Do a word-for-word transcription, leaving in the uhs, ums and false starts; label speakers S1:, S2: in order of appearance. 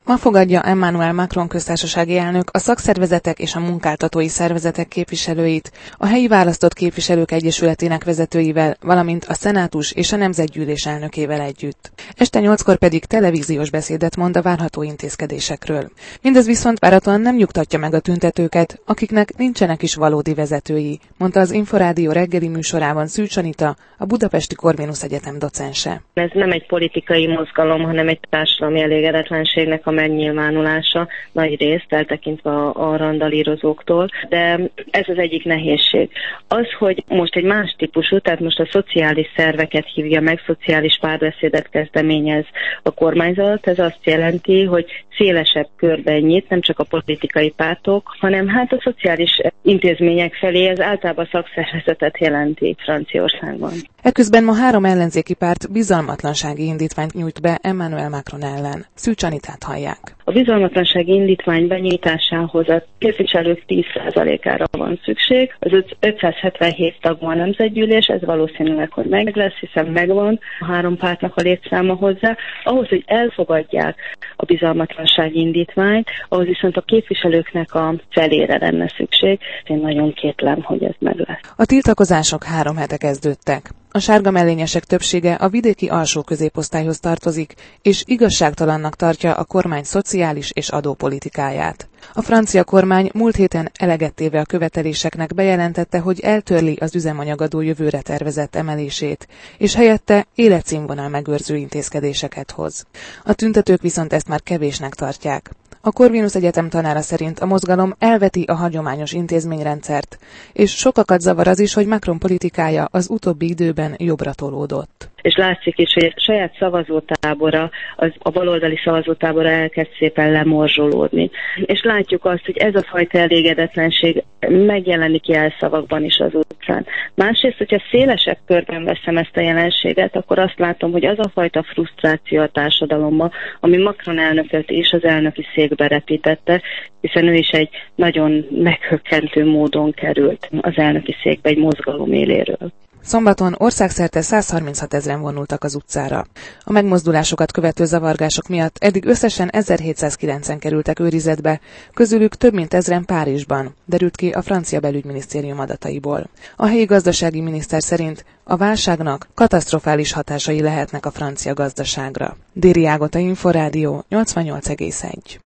S1: Ma fogadja Emmanuel Macron köztársasági elnök a szakszervezetek és a munkáltatói szervezetek képviselőit, a helyi választott képviselők egyesületének vezetőivel, valamint a szenátus és a nemzetgyűlés elnökével együtt. Este nyolckor pedig televíziós beszédet mond a várható intézkedésekről. Mindez viszont várhatóan nem nyugtatja meg a tüntetőket, akiknek nincsenek is valódi vezetői, mondta az Inforádió reggeli műsorában Szűcs Anita, a Budapesti Corvinus Egyetem docense.
S2: Ez nem egy politikai mozgalom, hanem egy társadalmi elégedetlenségnek a megnyilvánulása, nagy részt eltekintve a, a randalírozóktól, de ez az egyik nehézség. Az, hogy most egy más típusú, tehát most a szociális szerveket hívja meg, szociális párbeszédet kezdeményez a kormányzat, ez azt jelenti, hogy szélesebb körben nyit, nem csak a politikai pártok, hanem hát a szociális intézmények felé, ez általában szakszervezetet jelenti Franciaországban.
S1: Ekközben ma három ellenzéki párt bizalmatlansági indítványt nyújt be Emmanuel Macron ellen. Szűcs Anitát hallják.
S2: A bizalmatlansági indítvány benyújtásához a képviselők tíz százalékára van szükség. Az ötszázhetvenhét tagú a nemzetgyűlés, ez valószínűleg, hogy meg lesz, hiszen megvan a három pártnak a létszáma hozzá. Ahhoz, hogy elfogadják a bizalmatlansági indítványt, ahhoz viszont a képviselőknek a felére lenne szükség. Én nagyon kétlem, hogy ez meg lesz.
S1: A tiltakozások három hete kezdődtek. A sárga mellényesek többsége a vidéki alsó középosztályhoz tartozik, és igazságtalannak tartja a kormány szociális és adópolitikáját. A francia kormány múlt héten eleget téve a követeléseknek bejelentette, hogy eltörli az üzemanyagadó jövőre tervezett emelését, és helyette életszínvonal megőrző intézkedéseket hoz. A tüntetők viszont ezt már kevésnek tartják. A Corvinus Egyetem tanára szerint a mozgalom elveti a hagyományos intézményrendszert, és sokakat zavar az is, hogy Macron politikája az utóbbi időben jobbra tolódott.
S2: És látszik is, hogy a saját szavazótábora, az a baloldali szavazótábora elkezd szépen lemorzsolódni. És látjuk azt, hogy ez a fajta elégedetlenség megjelenik jelszavakban is az utcán. Másrészt, hogyha szélesebb körben veszem ezt a jelenséget, akkor azt látom, hogy az a fajta frusztráció a társadalomban, ami Macron elnököt és az elnöki székbe repítette, hiszen ő is egy nagyon meghökkentő módon került az elnöki székbe egy mozgalom éléről.
S1: Szombaton országszerte százharminchat ezren vonultak az utcára. A megmozdulásokat követő zavargások miatt eddig összesen ezerhétszázkilencen kerültek őrizetbe, közülük több mint ezren Párizsban, derült ki a francia belügyminisztérium adataiból. A helyi gazdasági miniszter szerint a válságnak katasztrofális hatásai lehetnek a francia gazdaságra. Déri Ágota, Inforádió, nyolcvannyolc egész egy.